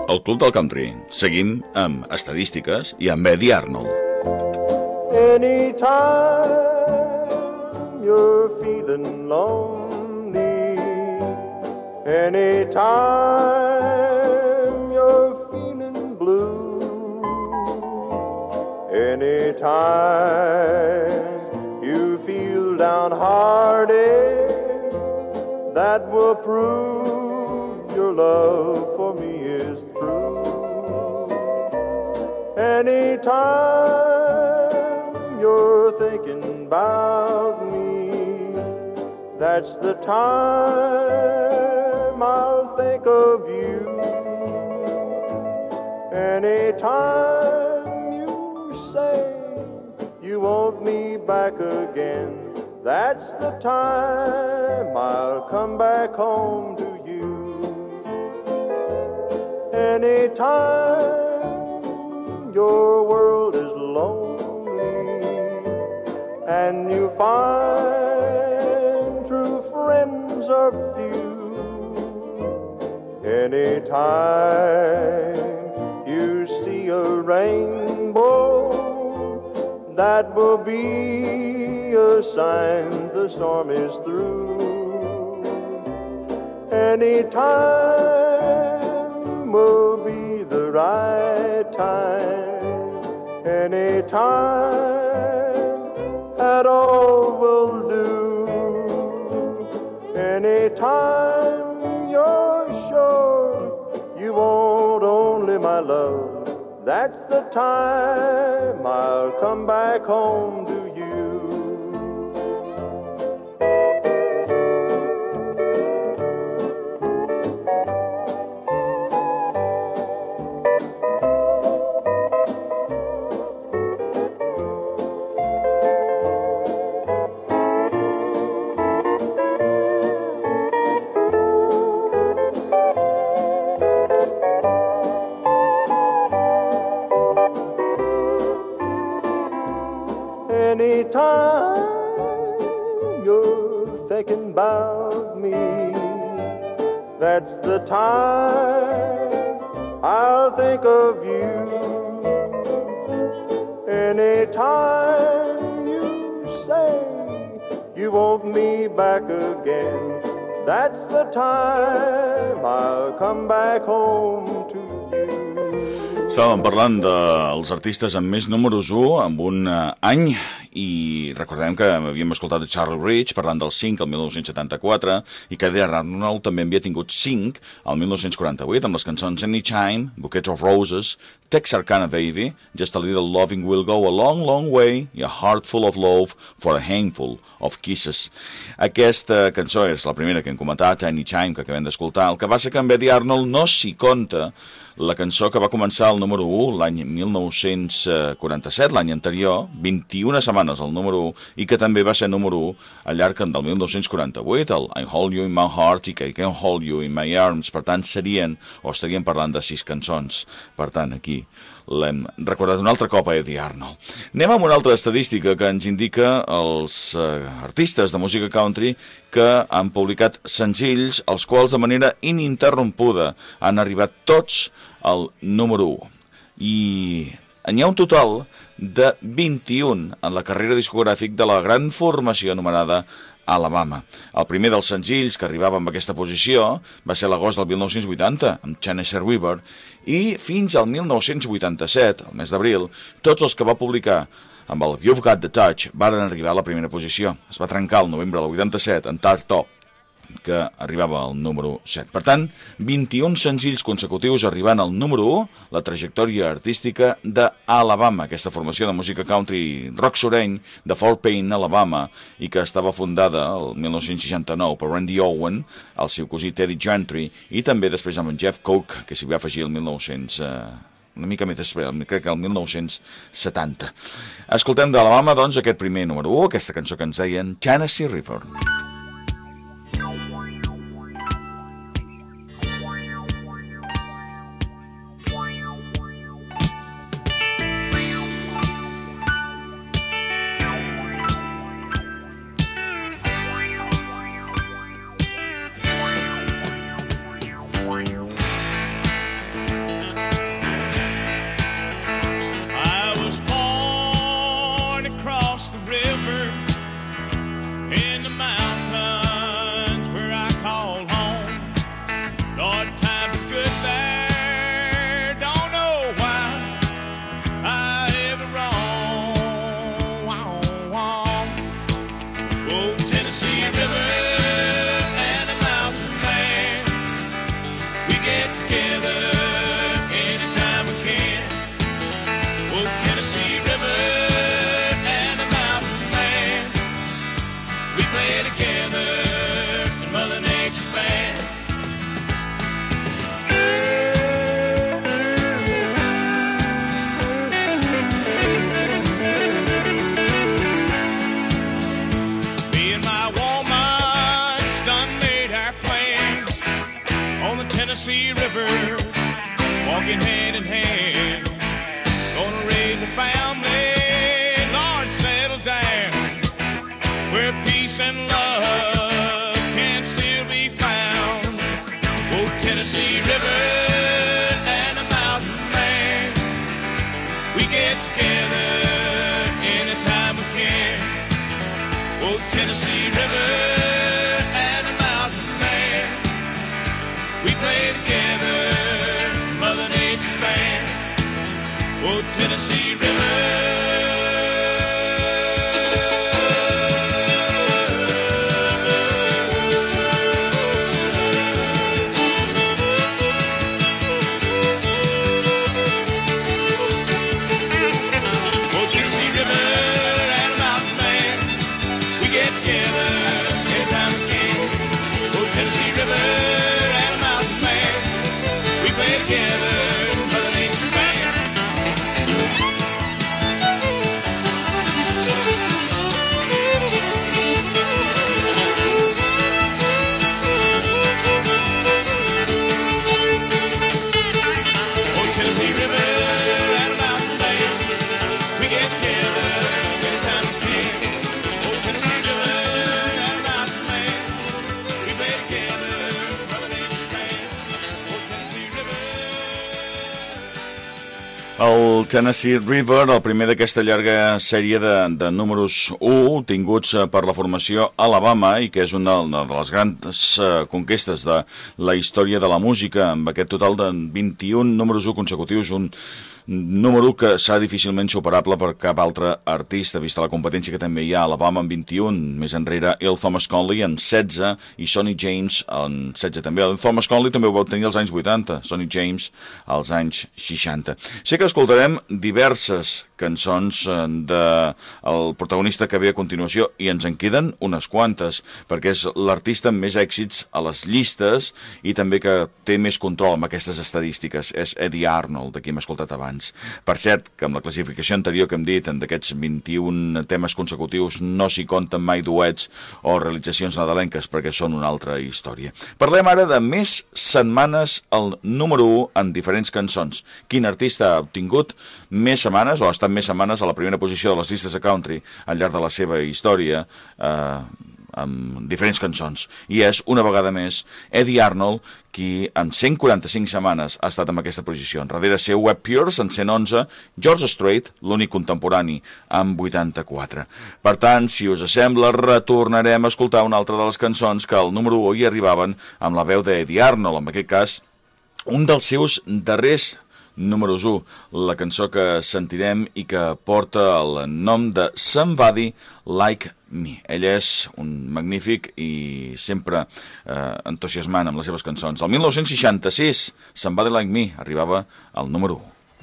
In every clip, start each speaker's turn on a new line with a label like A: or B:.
A: el Club del Country. Seguim amb estadístiques i amb Eddie Arnold.
B: Anytime you're feeling lonely, anytime you're feeling blue, anytime you feel downhearted, that will prove your love for me is true. Anytime you're thinking about me, that's the time I'll think of you. Anytime you say you want me back again, that's the time I'll come back home to you. Anytime your world is lonely and you find true friends are few, anytime you see a rainbow, that will be a sign the storm is through. Anytime will be the right time. Anytime at all will do. Anytime you're sure you want only my love, that's the time I'll come back home to you. Anytime you're thinking about me, that's the time I'll think of you. Anytime you say you want me back again, that's the time I'll come back home to you.
A: Estàvem parlant dels artistes amb més números 1 amb un any i recordem que havíem escoltat Charlie Rich parlant del 5 al 1974 i que Eddie Arnold també havia tingut 5 al 1948 amb les cançons Anytime, Bouquet of Roses, Texarkana Baby, Just a Little Loving Will Go a Long, Long Way i A Heart Full of Love for a Handful of Kisses. Aquesta cançó és la primera que hem comentat, Anytime, que acabem d'escoltar. El que passa que amb Eddie Arnold no s'hi compta la cançó que va començar al número 1 l'any 1947, l'any anterior, 21 setmanes al número 1, i que també va ser número 1 al llarg del 1948, el I Hold You in My Heart i I Can Hold You in My Arms. Per tant, estaríem parlant de 6 cançons. Per tant, aquí l'hem recordat un altre cop a Eddie Arnold. Anem amb una altra estadística que ens indica els artistes de música country que han publicat senzills els quals de manera ininterrompuda han arribat tots al número 1. I n'hi ha un total de 21 en la carrera discogràfica de la gran formació anomenada Alabama. El primer dels senzills que arribava amb aquesta posició va ser l'agost del 1980, amb Tennessee River, i fins al 1987, el mes d'abril, tots els que va publicar amb el You've Got the Touch varen arribar a la primera posició. Es va trencar el novembre del 87 en Tart Top, que arribava al número 7. Per tant, 21 senzills consecutius arribant al número 1, la trajectòria artística d'Alabama, aquesta formació de música country rock sureny de Fort Payne, Alabama, i que estava fundada el 1969 per Randy Owen, el seu cosí Teddy Gentry, i també després amb en Jeff Cook, que s'hi va afegir el 1900... una mica més després, crec que el 1970. Escoltem d'Alabama, doncs, aquest primer número 1, aquesta cançó que ens deien Tennessee River.
C: Tennessee River, walking hand in hand. Gonna raise a family, Lord, settle down, where peace and love can still be found. Oh, Tennessee River and a mountain man, we get together anytime we can. Oh, Tennessee River and a mountain man, we play together, Mother Nature's band. Oh, Tennessee River.
A: El Tennessee River, el primer d'aquesta llarga sèrie de números 1 tinguts per la formació Alabama i que és una de les grans conquestes de la història de la música, amb aquest total de 21 números 1 consecutius, un número que serà difícilment superable per cap altre artista, vista la competència que també hi ha. Alabama amb 21, més enrere el Thomas Conley amb 16 i Sonny James amb 16 també. El Thomas Conley també ho va obtenir als anys 80, Sonny James als anys 60. Sé que escoltarem diverses cançons del protagonista que ve a continuació i ens en queden unes quantes, perquè és l'artista amb més èxits a les llistes i també que té més control amb aquestes estadístiques. És Eddie Arnold, de qui hem escoltat abans. Per cert, que amb la classificació anterior que hem dit, d'aquests 21 temes consecutius no s'hi compten mai duets o realitzacions nadalenques, perquè són una altra història. Parlem ara de més setmanes al número 1 en diferents cançons. Quin artista ha obtingut més setmanes o ha estat més setmanes a la primera posició de les llistes de country al llarg de la seva història amb diferents cançons. I és, una vegada més, Eddie Arnold, qui amb 145 setmanes ha estat en aquesta posició. Darrere seu Webb Pierce en 111, George Strait, l'únic contemporani, amb 84. Per tant, si us sembla, retornarem a escoltar una altra de les cançons que al número 1 hi arribaven amb la veu d'Eddie Arnold, en aquest cas, un dels seus darrers números 1, la cançó que sentirem i que porta el nom de Somebody Like Me. Ell és un magnífic i sempre entusiasmant amb les seves cançons. El 1966, Somebody Like Me arribava al número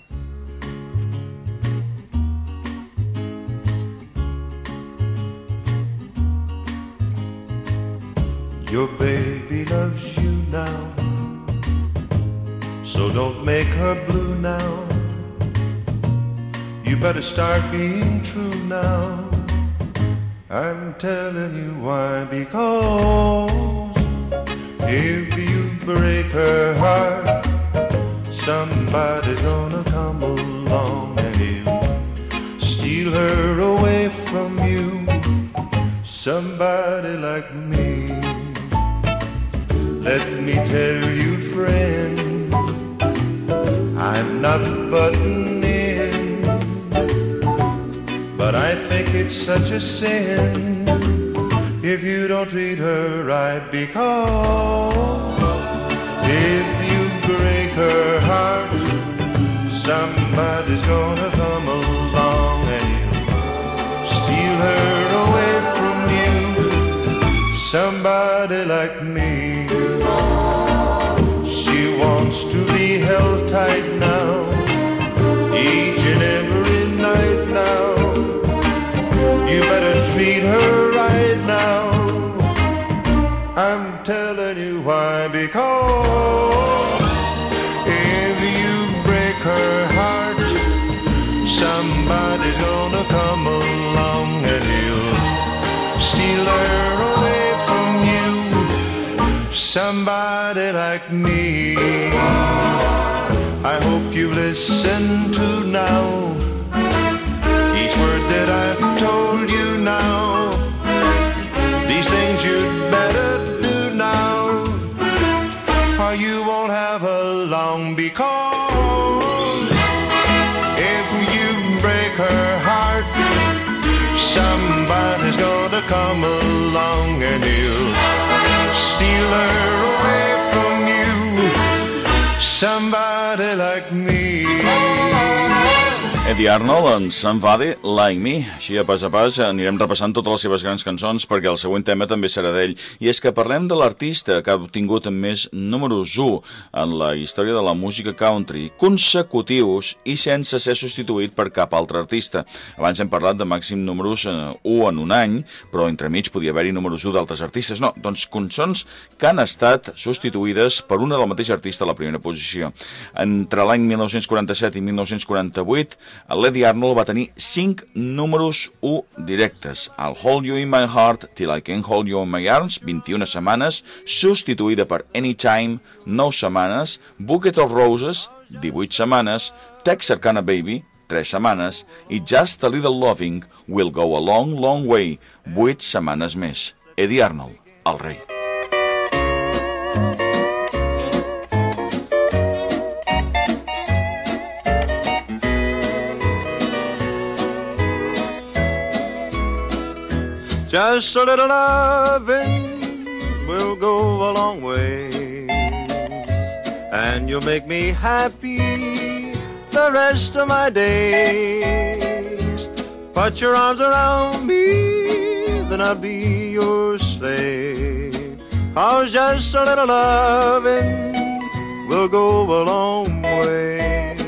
B: 1. Your baby loves you now, so don't make her blue now. You better start being true now. I'm telling you why, because if you break her heart, somebody's gonna come along and he'll steal her away from you. Somebody like me. Let me tell you, friend, I'm not butting in, but I think it's such a sin if you don't treat her right, because if you break her heart, somebody's gonna come along and he'll steal her away from you. Somebody like me. She wants to be held tight now, each and every night now. You better treat her right now. I'm telling you why, because if you break her heart, somebody's gonna come along and he'll steal her away from you. somebody like me. I hope you listen to now each word that I've told you now. These things you'd better do now, or you won't have her long, because if you break her heart, somebody's gonna come along and he'll steal her away from you, somebody like me.
A: Eddie Arnold, en Somebody Like Me. Així a pas anirem repassant totes les seves grans cançons, perquè el següent tema també serà d'ell. I és que parlem de l'artista que ha obtingut més números 1 en la història de la música country, consecutius i sense ser substituït per cap altre artista. Abans hem parlat de màxim números 1 en un any, però entremig podia haver-hi números 1 d'altres artistes. No, doncs cançons que han estat substituïdes per una del mateix artista a la primera posició. Entre l'any 1947 i 1948, l'Eddie Arnold va tenir 5 números 1 directes. I'll Hold You in My Heart Till I Can't Hold You in My Arms, 21 setmanes, substituïda per Anytime, 9 setmanes, Bucket of Roses, 18 setmanes, Texarkana Baby, 3 setmanes, i Just a Little Loving Will Go a Long, Long Way, 8 setmanes més. Eddie Arnold, el rei.
B: Just a little loving will go a long way, and you'll make me happy the rest of my days. Put your arms around me, then I'll be your slave. 'Cause just a little loving will go a long way.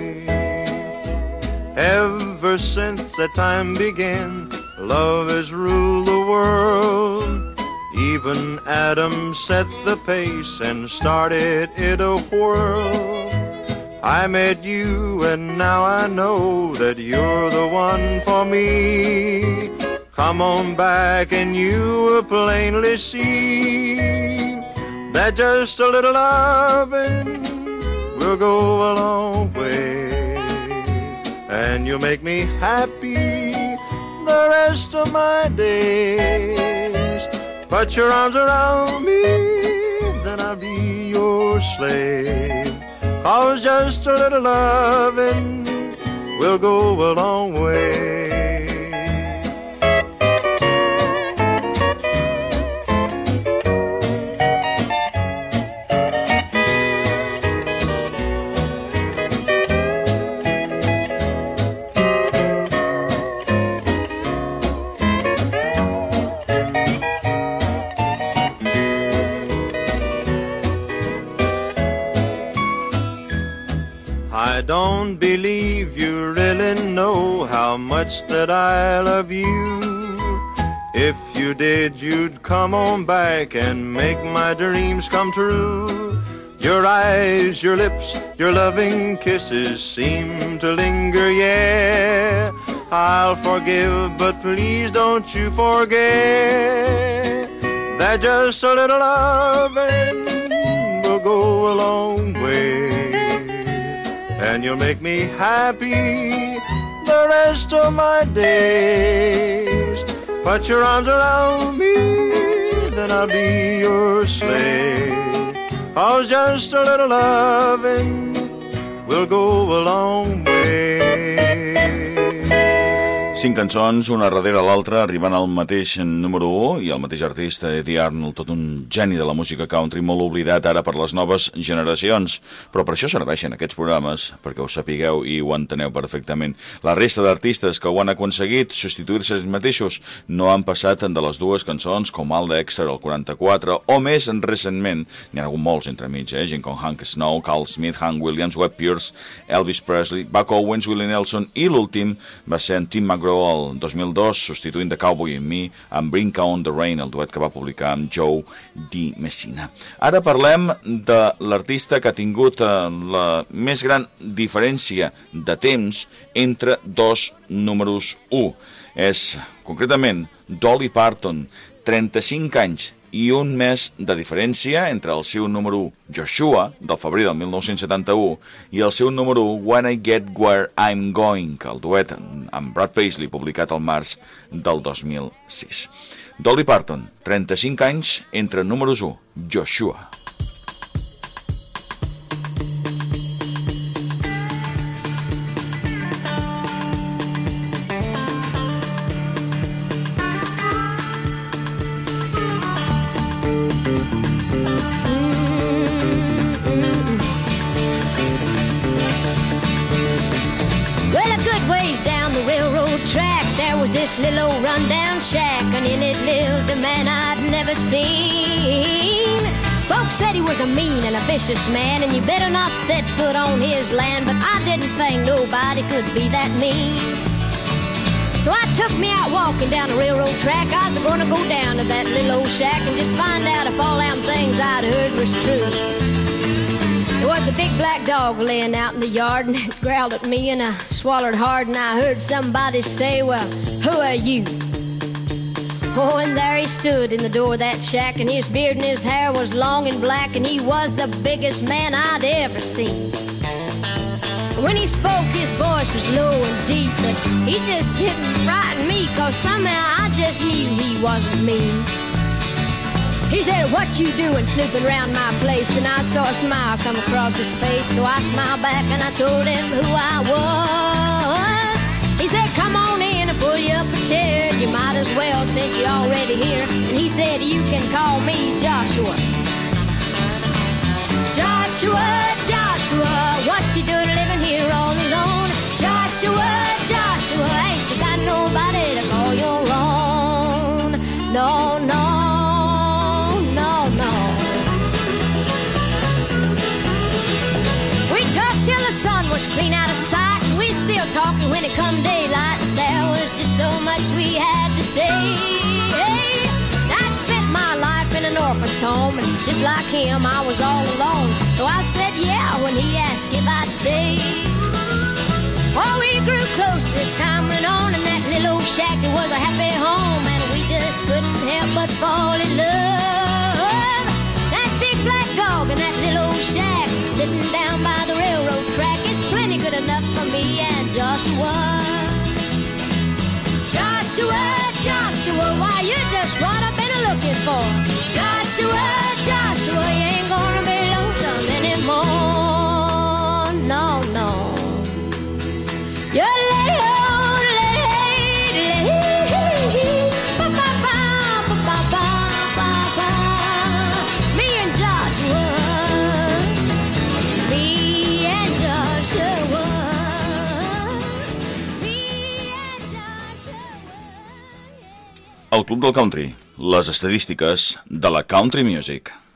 B: Ever since that time began, love has ruled the world. Even Adam set the pace and started it a whirl. I met you and now I know that you're the one for me. Come on back and you will plainly see that just a little loving will go a long way, and you'll make me happy the rest of my days. Put your arms around me, then I'll be your slave. 'Cause just a little loving will go a long way. I don't believe you really know how much that I love you. If you did, you'd come on back and make my dreams come true. Your eyes, your lips, your loving kisses seem to linger, yeah. I'll forgive, but please don't you forget that just a little loving will go a long way, and you'll make me happy the rest of my days. Put your arms around me, then I'll be your slave. 'Cause just a little loving will go a long way.
A: 5 cançons, una darrere l'altra, arribant al mateix número 1, i el mateix artista, Eddie Arnold, tot un geni de la música country, molt oblidat ara per les noves generacions. Però per això serveixen aquests programes, perquè ho sapigueu i ho enteneu perfectament. La resta d'artistes que ho han aconseguit substituir-se ells mateixos no han passat de les dues cançons, com Al Dexter, el 44, o més recentment, n'hi ha hagut molts entremig, gent com Hank Snow, Carl Smith, Hank Williams, Webb Pierce, Elvis Presley, Buck Owens, Willie Nelson, i l'últim va ser en Tim McGraw el 2002, substituint The Cowboy and Me amb Bring On the Rain, el duet que va publicar amb Joe Di Messina. Ara parlem de l'artista que ha tingut la més gran diferència de temps entre dos números 1. És, concretament, Dolly Parton, 35 anys i un mes de diferència entre el seu número 1, Joshua, del febrer del 1971, i el seu número 1, When I Get Where I'm Going, el duet amb Brad Paisley, publicat al març del 2006. Dolly Parton, 35 anys entre números 1, Joshua.
D: This little old rundown shack, and in it lived a man I'd never seen. Folks said he was a mean and a vicious man, and you better not set foot on his land, but I didn't think nobody could be that mean. So I took me out walking down the railroad track. I was gonna go down to that little old shack and just find out if all them things I'd heard was true. There was a big black dog laying out in the yard, and it growled at me, and I swallowed hard, and I heard somebody say, well, who are you? Oh, and there he stood in the door of that shack, and his beard and his hair was long and black, and he was the biggest man I'd ever seen. When he spoke, his voice was low and deep, but he just didn't frighten me, 'cause somehow I just knew he wasn't mean. He said, what you doing snooping around my place? And I saw a smile come across his face, so I smiled back and I told him who I was. He said, come on in and pull you up a chair. You might as well since you're already here. And he said, you can call me Joshua. Joshua, Joshua, what you doing living here all alone? Joshua, Joshua, ain't you got nobody to call your own? No, no. Till the sun was clean out of sight, and we still talking when it come daylight. There was just so much we had to say. Hey, I spent my life in an orphan's home, and just like him, I was all alone. So I said yeah when he asked if I'd stay. Oh, we grew closer as time went on, and that little old shack, it was a happy home, and we just couldn't help but fall in love. That big black dog in that little old shack, sitting down by the railroad track, it's plenty good enough for me and Joshua. Joshua, Joshua, why you just what I've been looking for. Joshua, Joshua, you ain't gonna be lonesome anymore. No, no. You let it on, let it, me and Joshua.
A: El Club del Country, les estadístiques de la country music.